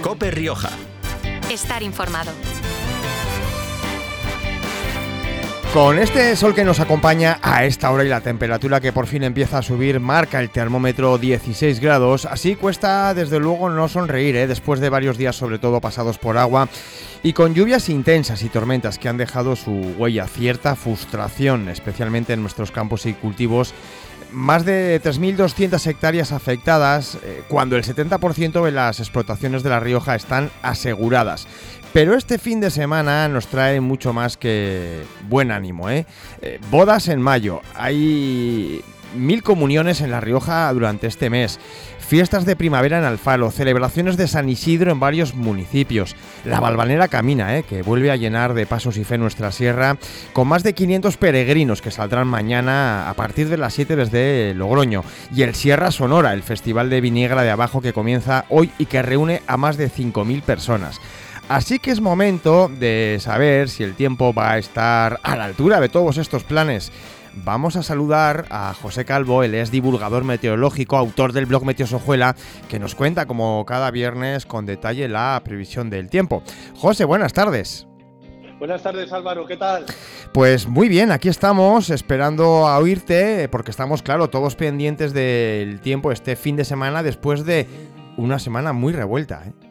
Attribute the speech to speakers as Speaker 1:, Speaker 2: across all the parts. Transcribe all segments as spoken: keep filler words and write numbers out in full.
Speaker 1: COPE Rioja.
Speaker 2: Estar informado.
Speaker 3: Con este sol que nos acompaña a esta hora y la temperatura que por fin empieza a subir, marca el termómetro dieciséis grados. Así cuesta desde luego no sonreír, ¿eh? Después de varios días sobre todo pasados por agua y con lluvias intensas y tormentas que han dejado su huella, cierta frustración, especialmente en nuestros campos y cultivos. Más de tres mil doscientas hectáreas afectadas, eh, cuando el setenta por ciento de las explotaciones de La Rioja están aseguradas. Pero este fin de semana nos trae mucho más que buen ánimo, ¿eh? Eh, bodas en mayo, hay mil comuniones en La Rioja durante este mes, fiestas de primavera en Alfaro, celebraciones de San Isidro en varios municipios, la Valvanera camina, ¿eh? Que vuelve a llenar de pasos y fe nuestra sierra, con más de quinientos peregrinos que saldrán mañana a partir de las siete desde Logroño, y el Sierra Sonora, el festival de Viniegra de Abajo que comienza hoy y que reúne a más de cinco mil personas. Así que es momento de saber si el tiempo va a estar a la altura de todos estos planes. Vamos a saludar a José Calvo, él es divulgador meteorológico, autor del blog Meteosojuela, que nos cuenta como cada viernes con detalle la previsión del tiempo. José, buenas tardes.
Speaker 4: Buenas tardes, Álvaro, ¿qué tal?
Speaker 3: Pues muy bien, aquí estamos esperando a oírte, porque estamos, claro, todos pendientes del tiempo este fin de semana después de una semana muy revuelta, ¿eh?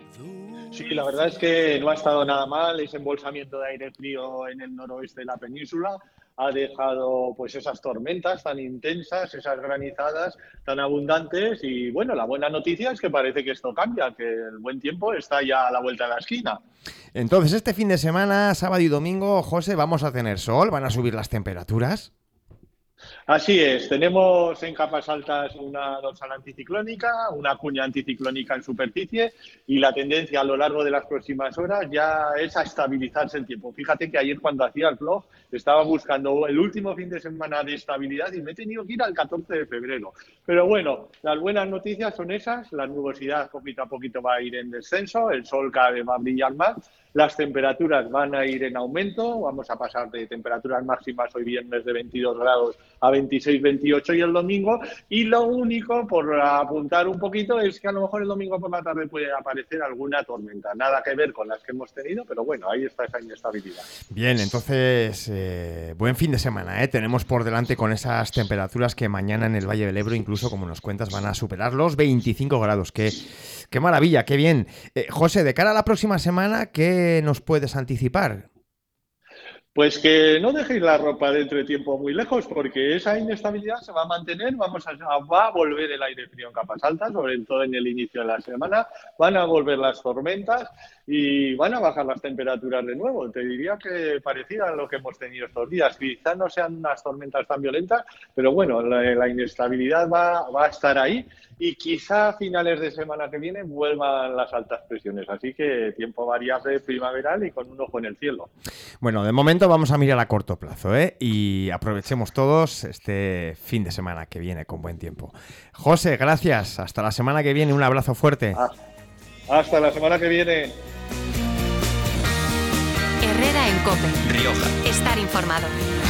Speaker 4: Sí, la verdad es que no ha estado nada mal. Ese embolsamiento de aire frío en el noroeste de la península ha dejado pues esas tormentas tan intensas, esas granizadas tan abundantes y bueno, la buena noticia es que parece que esto cambia, que el buen tiempo está ya a la vuelta de la esquina. Entonces, este fin de semana, sábado y domingo, José, ¿vamos a tener sol? ¿Van a subir las temperaturas? Así es, tenemos en capas altas una dorsal anticiclónica, una cuña anticiclónica en superficie y la tendencia a lo largo de las próximas horas ya es a estabilizarse el tiempo. Fíjate que ayer cuando hacía el blog estaba buscando el último fin de semana de estabilidad y me he tenido que ir al catorce de febrero. Pero bueno, las buenas noticias son esas, la nubosidad poquito a poquito va a ir en descenso, el sol cada vez va a brillar más. Las temperaturas van a ir en aumento, vamos a pasar de temperaturas máximas hoy viernes de veintidós grados a veintiséis, veintiocho y el domingo. Y lo único, por apuntar un poquito, es que a lo mejor el domingo por la tarde puede aparecer alguna tormenta. Nada que ver con las que hemos tenido, pero bueno, ahí está esa inestabilidad. Bien, entonces, eh, buen fin de semana, ¿eh? Tenemos por delante con esas temperaturas que mañana en el Valle del Ebro, incluso como nos cuentas, van a superar los veinticinco grados. ¡Qué, qué maravilla, qué bien! Eh, José, de cara a la próxima semana, ¿qué nos puedes anticipar? Pues que no dejéis la ropa de entretiempo muy lejos, porque esa inestabilidad se va a mantener, vamos a, va a volver el aire frío en capas altas, sobre todo en el inicio de la semana, van a volver las tormentas y van a bajar las temperaturas de nuevo. Te diría que parecida a lo que hemos tenido estos días. Quizás no sean unas tormentas tan violentas, pero bueno, la, la inestabilidad va, va a estar ahí y quizá a finales de semana que viene vuelvan las altas presiones. Así que tiempo variable primaveral y con un ojo en el cielo. Bueno, de momento vamos a mirar a corto plazo, ¿eh? Y aprovechemos todos este fin de semana que viene con buen tiempo. José, gracias. Hasta la semana que viene. Un abrazo fuerte. Ah, hasta la semana que viene.
Speaker 2: Herrera en COPE.
Speaker 1: Rioja.
Speaker 2: Estar informado.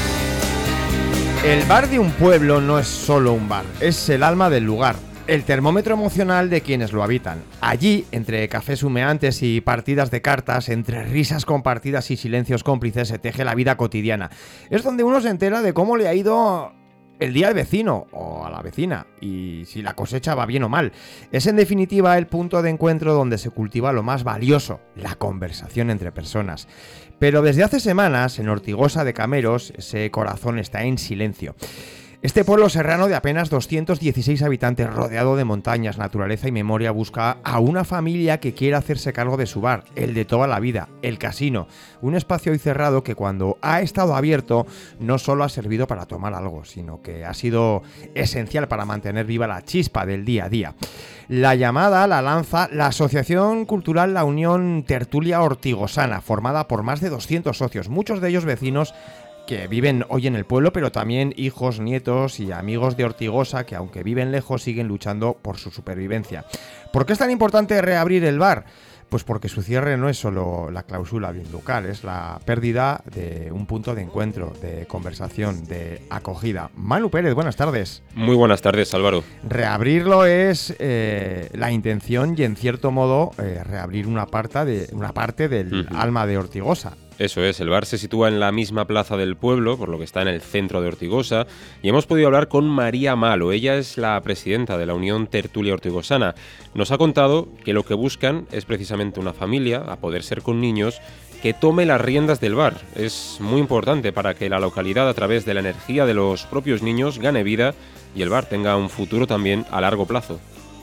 Speaker 3: El bar de un pueblo no es solo un bar, es el alma del lugar. El termómetro emocional de quienes lo habitan. Allí, entre cafés humeantes y partidas de cartas, entre risas compartidas y silencios cómplices, se teje la vida cotidiana. Es donde uno se entera de cómo le ha ido el día al vecino o a la vecina y si la cosecha va bien o mal. Es en definitiva el punto de encuentro donde se cultiva lo más valioso, la conversación entre personas. Pero desde hace semanas, en Ortigosa de Cameros, ese corazón está en silencio. Este pueblo serrano de apenas doscientos dieciséis habitantes, rodeado de montañas, naturaleza y memoria, busca a una familia que quiera hacerse cargo de su bar, el de toda la vida, el casino. Un espacio hoy cerrado que cuando ha estado abierto no solo ha servido para tomar algo, sino que ha sido esencial para mantener viva la chispa del día a día. La llamada la lanza la Asociación Cultural La Unión Tertulia Ortigosana, formada por más de doscientos socios, muchos de ellos vecinos que viven hoy en el pueblo, pero también hijos, nietos y amigos de Ortigosa que, aunque viven lejos, siguen luchando por su supervivencia. ¿Por qué es tan importante reabrir el bar? Pues porque su cierre no es solo la clausura de un local, es la pérdida de un punto de encuentro, de conversación, de acogida. Manu Pérez, buenas tardes.
Speaker 1: Muy buenas tardes, Álvaro.
Speaker 3: Reabrirlo es eh, la intención y, en cierto modo, eh, reabrir una parte, de, una parte del uh-huh. alma de Ortigosa.
Speaker 1: Eso es, el bar se sitúa en la misma plaza del pueblo, por lo que está en el centro de Ortigosa, y hemos podido hablar con María Malo. Ella es la presidenta de la Unión Tertulia Ortigosana. Nos ha contado que lo que buscan es precisamente una familia, a poder ser con niños, que tome las riendas del bar. Es muy importante para que la localidad, a través de la energía de los propios niños, gane vida y el bar tenga un futuro también a largo plazo.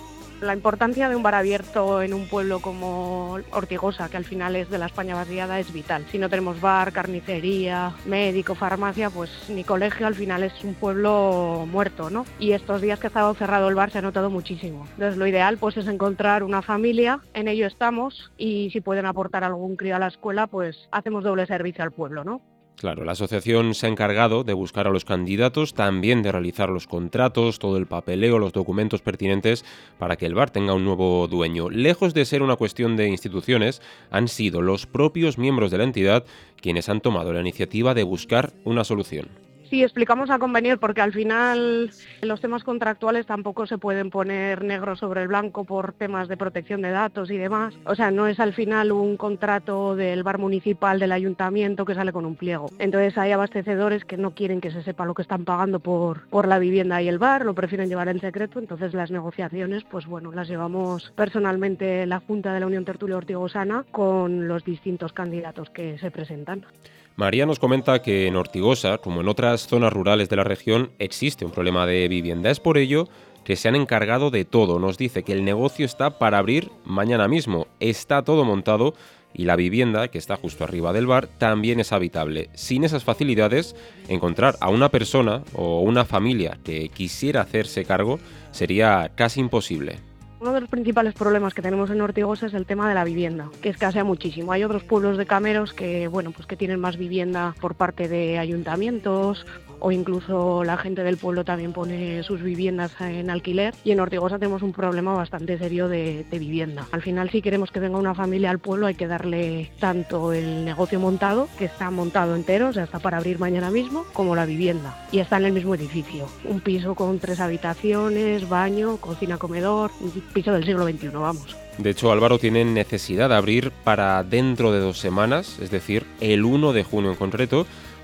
Speaker 5: La importancia de un bar abierto en un pueblo como Ortigosa, que al final es de la España vaciada, es vital. Si no tenemos bar, carnicería, médico, farmacia, pues ni colegio, al final es un pueblo muerto, ¿no? Y estos días que ha estado cerrado el bar se ha notado muchísimo. Entonces lo ideal pues es encontrar una familia, en ello estamos, y si pueden aportar algún crío a la escuela, pues hacemos doble servicio al pueblo, ¿no?
Speaker 1: Claro, la asociación se ha encargado de buscar a los candidatos, también de realizar los contratos, todo el papeleo, los documentos pertinentes para que el bar tenga un nuevo dueño. Lejos de ser una cuestión de instituciones, han sido los propios miembros de la entidad quienes han tomado la iniciativa de buscar una solución.
Speaker 5: Sí, explicamos a convenir porque al final los temas contractuales tampoco se pueden poner negro sobre el blanco por temas de protección de datos y demás. O sea, no es al final un contrato del bar municipal, del ayuntamiento, que sale con un pliego. Entonces hay abastecedores que no quieren que se sepa lo que están pagando por, por la vivienda y el bar, lo prefieren llevar en secreto. Entonces las negociaciones, pues bueno, las llevamos personalmente la Junta de la Unión Tertulia Ortigosana con los distintos candidatos que se presentan.
Speaker 1: María nos comenta que en Ortigosa, como en otras zonas rurales de la región, existe un problema de vivienda. Es por ello que se han encargado de todo. Nos dice que el negocio está para abrir mañana mismo. Está todo montado y la vivienda, que está justo arriba del bar, también es habitable. Sin esas facilidades, encontrar a una persona o una familia que quisiera hacerse cargo sería casi imposible.
Speaker 5: Uno de los principales problemas que tenemos en Ortigosa es el tema de la vivienda, que escasea muchísimo. Hay otros pueblos de cameros que, bueno, pues que tienen más vivienda por parte de ayuntamientos o incluso la gente del pueblo también pone sus viviendas en alquiler, y en Ortigosa tenemos un problema bastante serio de, de vivienda. Al final, si queremos que venga una familia al pueblo, hay que darle tanto el negocio montado, que está montado entero, o sea, está para abrir mañana mismo, como la vivienda, y está en el mismo edificio. Un piso con tres habitaciones, baño, cocina, comedor, un piso del siglo veintiuno, vamos.
Speaker 1: De hecho, Álvaro, tiene necesidad de abrir para dentro de dos semanas, es decir, el uno de junio en concreto,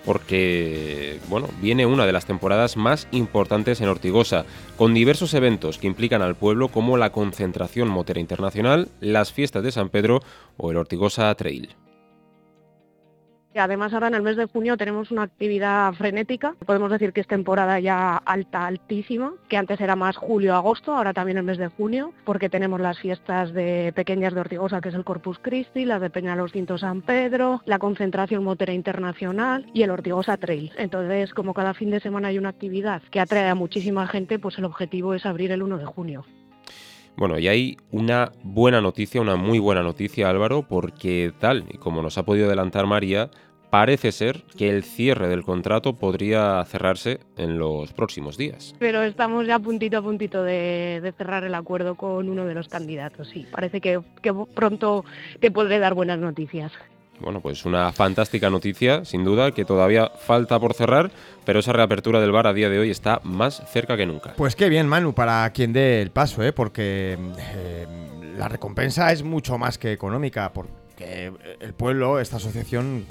Speaker 1: porque, bueno, viene una de las temporadas más importantes en Ortigosa, con diversos eventos que implican al pueblo, como la concentración motera internacional, las fiestas de San Pedro o el Ortigosa Trail.
Speaker 5: Además, ahora en el mes de junio tenemos una actividad frenética. Podemos decir que es temporada ya alta, altísima, que antes era más julio-agosto, ahora también el mes de junio, porque tenemos las fiestas de pequeñas de Ortigosa, que es el Corpus Christi, las de Peñalostinto San Pedro, la concentración motera internacional y el Ortigosa Trail. Entonces, como cada fin de semana hay una actividad que atrae a muchísima gente, pues el objetivo es abrir el uno de junio.
Speaker 1: Bueno, y hay una buena noticia, una muy buena noticia, Álvaro, porque tal y como nos ha podido adelantar María, parece ser que el cierre del contrato podría cerrarse en los próximos días.
Speaker 5: Pero estamos ya puntito a puntito de, de cerrar el acuerdo con uno de los candidatos, sí. Parece que, que pronto te podré dar buenas noticias.
Speaker 1: Bueno, pues una fantástica noticia, sin duda, que todavía falta por cerrar, pero esa reapertura del bar a día de hoy está más cerca que nunca.
Speaker 3: Pues qué bien, Manu, para quien dé el paso, ¿eh? Porque eh, la recompensa es mucho más que económica, porque el pueblo, esta asociación,